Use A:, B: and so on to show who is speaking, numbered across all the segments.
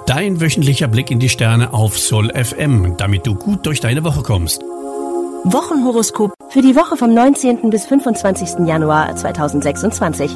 A: Dein wöchentlicher Blick in die Sterne auf Soul FM, damit du gut durch deine Woche kommst.
B: Wochenhoroskop für die Woche vom 19. bis 25. Januar 2026.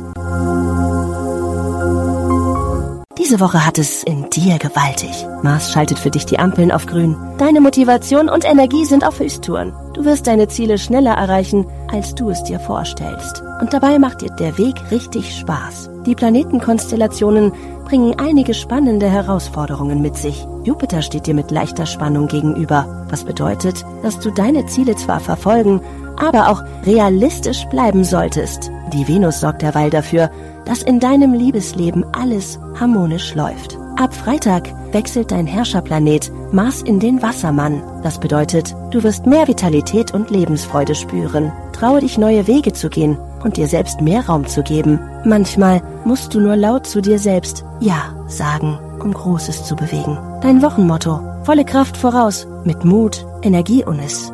B: Diese Woche hat es in dir gewaltig. Mars schaltet für dich die Ampeln auf grün. Deine Motivation und Energie sind auf Höchsttouren. Du wirst deine Ziele schneller erreichen, als du es dir vorstellst. Und dabei macht dir der Weg richtig Spaß. Die Planetenkonstellationen bringen einige spannende Herausforderungen mit sich. Jupiter steht dir mit leichter Spannung gegenüber, was bedeutet, dass du deine Ziele zwar verfolgen, aber auch realistisch bleiben solltest. Die Venus sorgt derweil dafür, dass in deinem Liebesleben alles harmonisch läuft. Ab Freitag wechselt dein Herrscherplanet Mars in den Wassermann. Das bedeutet, du wirst mehr Vitalität und Lebensfreude spüren. Traue dich, neue Wege zu gehen und dir selbst mehr Raum zu geben. Manchmal musst du nur laut zu dir selbst Ja sagen, um Großes zu bewegen. Dein Wochenmotto: volle Kraft voraus, mit Mut, Energie und es.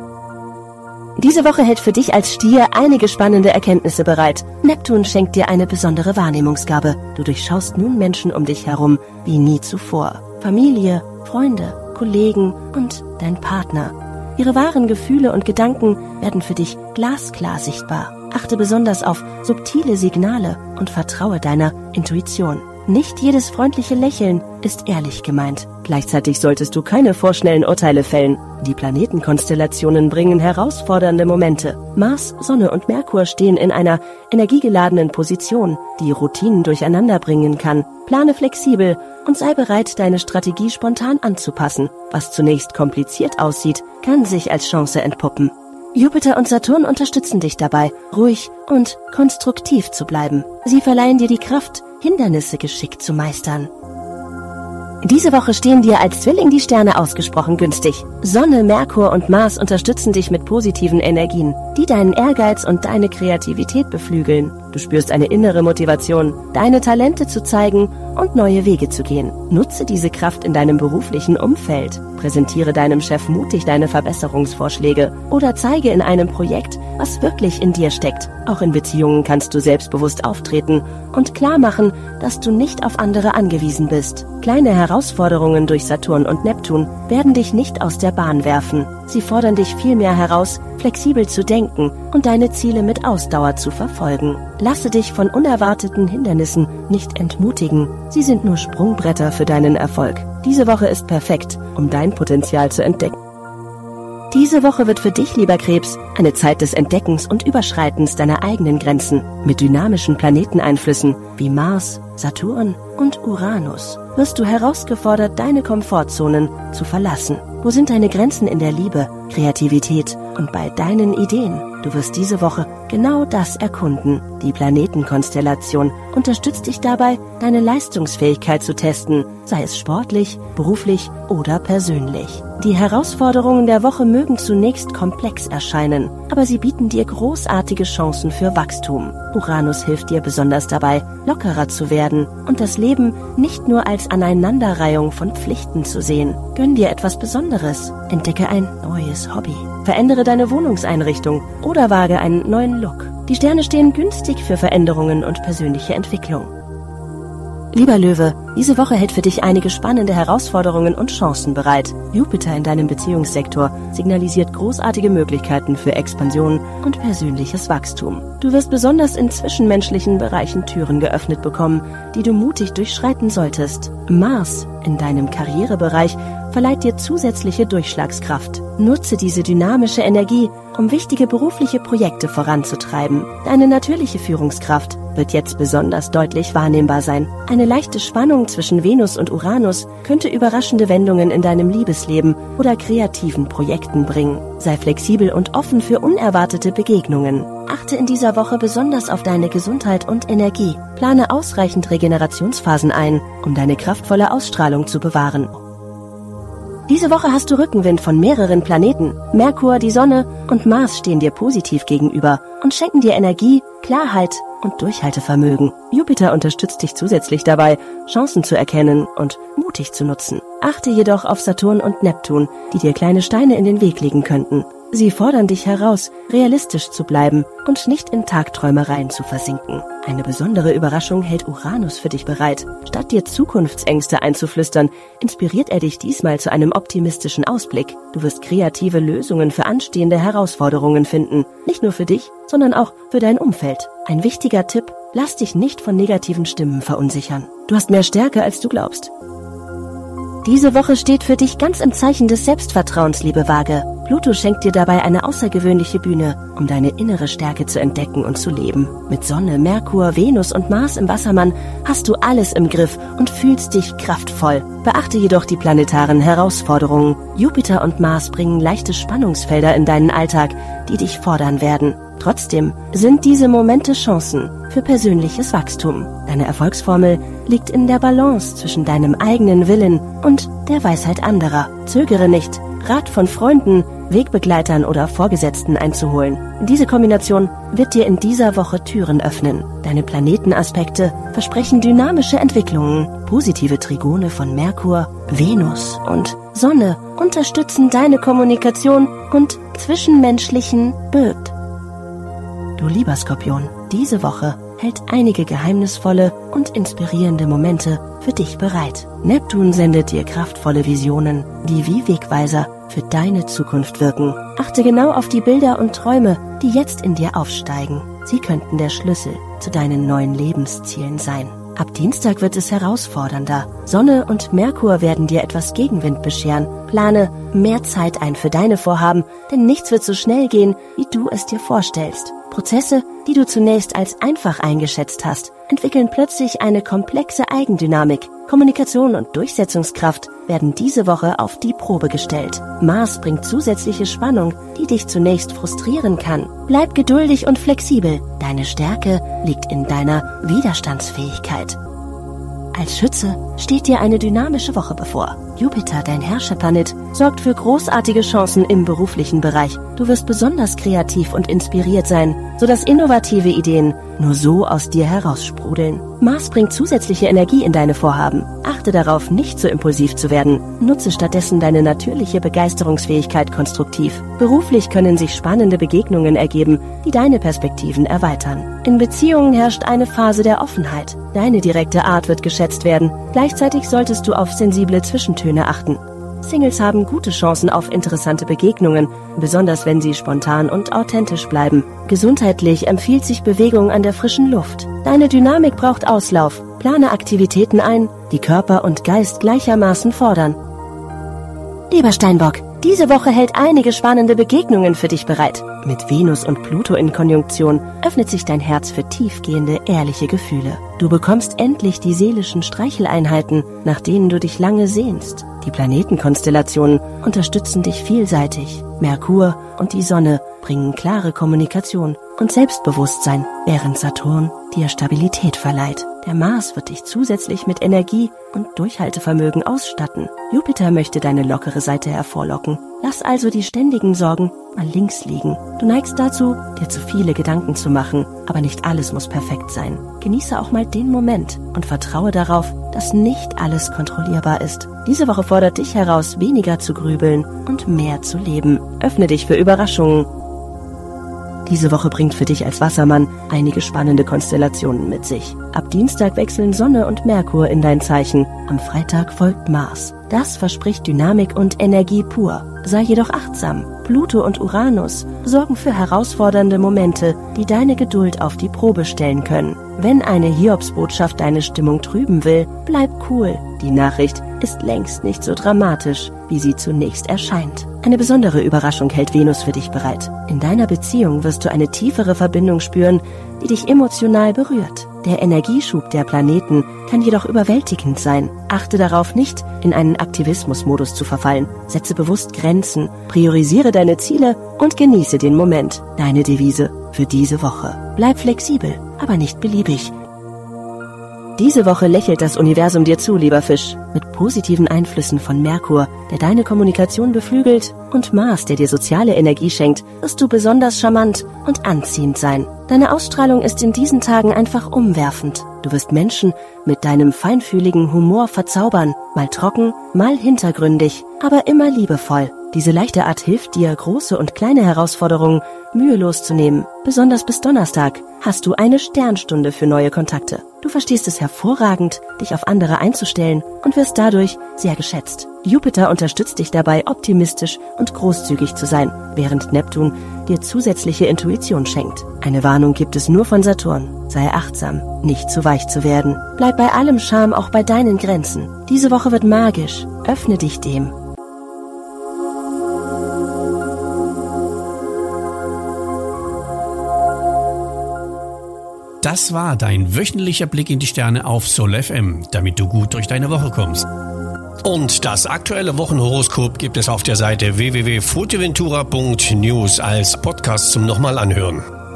B: Diese Woche hält für dich als Stier einige spannende Erkenntnisse bereit. Neptun schenkt dir eine besondere Wahrnehmungsgabe. Du durchschaust nun Menschen um dich herum wie nie zuvor. Familie, Freunde, Kollegen und dein Partner. Ihre wahren Gefühle und Gedanken werden für dich glasklar sichtbar. Achte besonders auf subtile Signale und vertraue deiner Intuition. Nicht jedes freundliche Lächeln ist ehrlich gemeint. Gleichzeitig solltest du keine vorschnellen Urteile fällen. Die Planetenkonstellationen bringen herausfordernde Momente. Mars, Sonne und Merkur stehen in einer energiegeladenen Position, die Routinen durcheinander bringen kann. Plane flexibel und sei bereit, deine Strategie spontan anzupassen. Was zunächst kompliziert aussieht, kann sich als Chance entpuppen. Jupiter und Saturn unterstützen dich dabei, ruhig und konstruktiv zu bleiben. Sie verleihen dir die Kraft, Hindernisse geschickt zu meistern. Diese Woche stehen dir als Zwilling die Sterne ausgesprochen günstig. Sonne, Merkur und Mars unterstützen dich mit positiven Energien, die deinen Ehrgeiz und deine Kreativität beflügeln. Du spürst eine innere Motivation, deine Talente zu zeigen und neue Wege zu gehen. Nutze diese Kraft in deinem beruflichen Umfeld. Präsentiere deinem Chef mutig deine Verbesserungsvorschläge oder zeige in einem Projekt, was wirklich in dir steckt. Auch in Beziehungen kannst du selbstbewusst auftreten und klar machen, dass du nicht auf andere angewiesen bist. Kleine Herausforderungen durch Saturn und Neptun werden dich nicht aus der Bahn werfen. Sie fordern dich vielmehr heraus, flexibel zu denken und deine Ziele mit Ausdauer zu verfolgen. Lasse dich von unerwarteten Hindernissen nicht entmutigen. Sie sind nur Sprungbretter für deinen Erfolg. Diese Woche ist perfekt, um dein Potenzial zu entdecken. Diese Woche wird für dich, lieber Krebs, eine Zeit des Entdeckens und Überschreitens deiner eigenen Grenzen. Mit dynamischen Planeteneinflüssen wie Mars, Saturn und Uranus wirst du herausgefordert, deine Komfortzonen zu verlassen. Wo sind deine Grenzen in der Liebe, Kreativität und bei deinen Ideen? Du wirst diese Woche genau das erkunden. Die Planetenkonstellation unterstützt dich dabei, deine Leistungsfähigkeit zu testen, sei es sportlich, beruflich oder persönlich. Die Herausforderungen der Woche mögen zunächst komplex erscheinen, aber sie bieten dir großartige Chancen für Wachstum. Uranus hilft dir besonders dabei, lockerer zu werden und das Leben nicht nur als Aneinanderreihung von Pflichten zu sehen. Gönn dir etwas Besonderes, entdecke ein neues Hobby, verändere deine Wohnungseinrichtung oder wage einen neuen Look. Die Sterne stehen günstig für Veränderungen und persönliche Entwicklung. Lieber Löwe, diese Woche hält für dich einige spannende Herausforderungen und Chancen bereit. Jupiter in deinem Beziehungssektor signalisiert großartige Möglichkeiten für Expansion und persönliches Wachstum. Du wirst besonders in zwischenmenschlichen Bereichen Türen geöffnet bekommen, die du mutig durchschreiten solltest. Mars in deinem Karrierebereich verleiht dir zusätzliche Durchschlagskraft. Nutze diese dynamische Energie, um wichtige berufliche Projekte voranzutreiben. Deine natürliche Führungskraft wird jetzt besonders deutlich wahrnehmbar sein. Eine leichte Spannung zwischen Venus und Uranus könnte überraschende Wendungen in deinem Liebesleben oder kreativen Projekten bringen. Sei flexibel und offen für unerwartete Begegnungen. Achte in dieser Woche besonders auf deine Gesundheit und Energie. Plane ausreichend Regenerationsphasen ein, um deine kraftvolle Ausstrahlung zu bewahren. Diese Woche hast du Rückenwind von mehreren Planeten. Merkur, die Sonne und Mars stehen dir positiv gegenüber und schenken dir Energie, Klarheit und Durchhaltevermögen. Jupiter unterstützt dich zusätzlich dabei, Chancen zu erkennen und mutig zu nutzen. Achte jedoch auf Saturn und Neptun, die dir kleine Steine in den Weg legen könnten. Sie fordern dich heraus, realistisch zu bleiben und nicht in Tagträumereien zu versinken. Eine besondere Überraschung hält Uranus für dich bereit. Statt dir Zukunftsängste einzuflüstern, inspiriert er dich diesmal zu einem optimistischen Ausblick. Du wirst kreative Lösungen für anstehende Herausforderungen finden. Nicht nur für dich, sondern auch für dein Umfeld. Ein wichtiger Tipp: Lass dich nicht von negativen Stimmen verunsichern. Du hast mehr Stärke, als du glaubst. Diese Woche steht für dich ganz im Zeichen des Selbstvertrauens, liebe Waage. Pluto schenkt dir dabei eine außergewöhnliche Bühne, um deine innere Stärke zu entdecken und zu leben. Mit Sonne, Merkur, Venus und Mars im Wassermann hast du alles im Griff und fühlst dich kraftvoll. Beachte jedoch die planetaren Herausforderungen. Jupiter und Mars bringen leichte Spannungsfelder in deinen Alltag, die dich fordern werden. Trotzdem sind diese Momente Chancen für persönliches Wachstum. Deine Erfolgsformel liegt in der Balance zwischen deinem eigenen Willen und der Weisheit anderer. Zögere nicht, Rat von Freunden, Wegbegleitern oder Vorgesetzten einzuholen. Diese Kombination wird dir in dieser Woche Türen öffnen. Deine Planetenaspekte versprechen dynamische Entwicklungen. Positive Trigone von Merkur, Venus und Sonne unterstützen deine Kommunikation und zwischenmenschlichen Böd. Du lieber Skorpion, diese Woche hält einige geheimnisvolle und inspirierende Momente für dich bereit. Neptun sendet dir kraftvolle Visionen, die wie Wegweiser für deine Zukunft wirken. Achte genau auf die Bilder und Träume, die jetzt in dir aufsteigen. Sie könnten der Schlüssel zu deinen neuen Lebenszielen sein. Ab Dienstag wird es herausfordernder. Sonne und Merkur werden dir etwas Gegenwind bescheren. Plane mehr Zeit ein für deine Vorhaben, denn nichts wird so schnell gehen, wie du es dir vorstellst. Prozesse, die du zunächst als einfach eingeschätzt hast, entwickeln plötzlich eine komplexe Eigendynamik. Kommunikation und Durchsetzungskraft werden diese Woche auf die Probe gestellt. Mars bringt zusätzliche Spannung, die dich zunächst frustrieren kann. Bleib geduldig und flexibel. Deine Stärke liegt in deiner Widerstandsfähigkeit. Als Schütze steht dir eine dynamische Woche bevor. Jupiter, dein Herrscherplanet, sorgt für großartige Chancen im beruflichen Bereich. Du wirst besonders kreativ und inspiriert sein, sodass innovative Ideen nur so aus dir heraussprudeln. Mars bringt zusätzliche Energie in deine Vorhaben. Achte darauf, nicht so impulsiv zu werden. Nutze stattdessen deine natürliche Begeisterungsfähigkeit konstruktiv. Beruflich können sich spannende Begegnungen ergeben, die deine Perspektiven erweitern. In Beziehungen herrscht eine Phase der Offenheit. Deine direkte Art wird geschätzt werden. Gleichzeitig solltest du auf sensible Zwischentöne achten. Singles haben gute Chancen auf interessante Begegnungen, besonders wenn sie spontan und authentisch bleiben. Gesundheitlich empfiehlt sich Bewegung an der frischen Luft. Deine Dynamik braucht Auslauf. Plane Aktivitäten ein, die Körper und Geist gleichermaßen fordern. Lieber Steinbock, diese Woche hält einige spannende Begegnungen für dich bereit. Mit Venus und Pluto in Konjunktion öffnet sich dein Herz für tiefgehende, ehrliche Gefühle. Du bekommst endlich die seelischen Streicheleinheiten, nach denen du dich lange sehnst. Die Planetenkonstellationen unterstützen dich vielseitig. Merkur und die Sonne bringen klare Kommunikation und Selbstbewusstsein, während Saturn dir Stabilität verleiht. Der Mars wird dich zusätzlich mit Energie und Durchhaltevermögen ausstatten. Jupiter möchte deine lockere Seite hervorlocken. Lass also die ständigen Sorgen mal links liegen. Du neigst dazu, dir zu viele Gedanken zu machen, aber nicht alles muss perfekt sein. Genieße auch mal den Moment und vertraue darauf, dass nicht alles kontrollierbar ist. Diese Woche fordert dich heraus, weniger zu grübeln und mehr zu leben. Öffne dich für Überraschungen. Diese Woche bringt für dich als Wassermann einige spannende Konstellationen mit sich. Ab Dienstag wechseln Sonne und Merkur in dein Zeichen. Am Freitag folgt Mars. Das verspricht Dynamik und Energie pur. Sei jedoch achtsam. Pluto und Uranus sorgen für herausfordernde Momente, die deine Geduld auf die Probe stellen können. Wenn eine Hiobsbotschaft deine Stimmung trüben will, bleib cool. Die Nachricht ist längst nicht so dramatisch, wie sie zunächst erscheint. Eine besondere Überraschung hält Venus für dich bereit. In deiner Beziehung wirst du eine tiefere Verbindung spüren, die dich emotional berührt. Der Energieschub der Planeten kann jedoch überwältigend sein. Achte darauf, nicht in einen Aktivismusmodus zu verfallen. Setze bewusst Grenzen, priorisiere deine Ziele und genieße den Moment. Deine Devise für diese Woche. Bleib flexibel, aber nicht beliebig. Diese Woche lächelt das Universum dir zu, lieber Fisch, mit positiven Einflüssen von Merkur, der deine Kommunikation beflügelt, und Mars, der dir soziale Energie schenkt, wirst du besonders charmant und anziehend sein. Deine Ausstrahlung ist in diesen Tagen einfach umwerfend. Du wirst Menschen mit deinem feinfühligen Humor verzaubern, mal trocken, mal hintergründig, aber immer liebevoll. Diese leichte Art hilft dir, große und kleine Herausforderungen mühelos zu nehmen. Besonders bis Donnerstag hast du eine Sternstunde für neue Kontakte. Du verstehst es hervorragend, dich auf andere einzustellen und wirst dadurch sehr geschätzt. Jupiter unterstützt dich dabei, optimistisch und großzügig zu sein, während Neptun dir zusätzliche Intuition schenkt. Eine Warnung gibt es nur von Saturn. Sei achtsam, nicht zu weich zu werden. Bleib bei allem Charme auch bei deinen Grenzen. Diese Woche wird magisch. Öffne dich dem.
A: Das war dein wöchentlicher Blick in die Sterne auf Soul FM, damit du gut durch deine Woche kommst. Und das aktuelle Wochenhoroskop gibt es auf der Seite www.fuerteventura.news als Podcast zum nochmal anhören.